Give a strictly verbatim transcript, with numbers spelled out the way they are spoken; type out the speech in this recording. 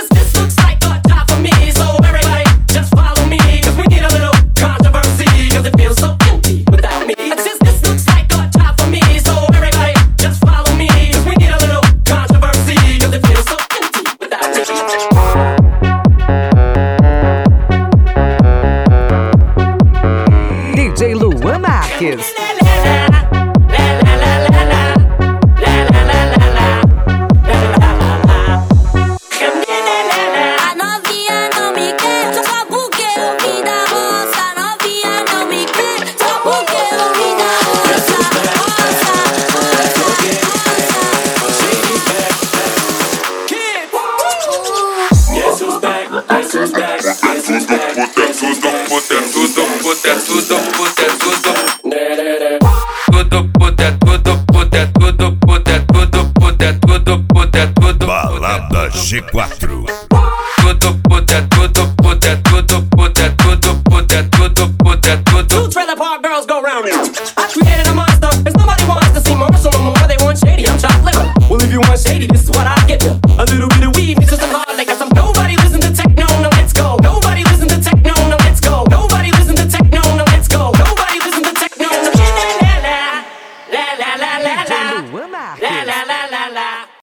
this looks like a job for me. So everybody just follow me, cause we need a little controversy, cause it feels so empty without me. It's just this looks like a job for me. So everybody just follow me, cause we need a little controversy, cause it feels so empty without me. D J Luan Marques. Balada G quatro. Tudo puta, tudo puta, tudo puta, tudo puta, tudo puta, tudo. Two trailer park girls go round it. I created a monster, cause nobody wants to see Marshall no more. They want shady, I'm chopped liver. Well, if you want shady, this is what I get you. A little bit of weed, mixed with some hard liquor. Some nobody listen to techno, now let's go. Nobody listen to techno, now let's go. Nobody listen to techno, now let's go. Nobody listen to techno. La la la la la la la la la la la.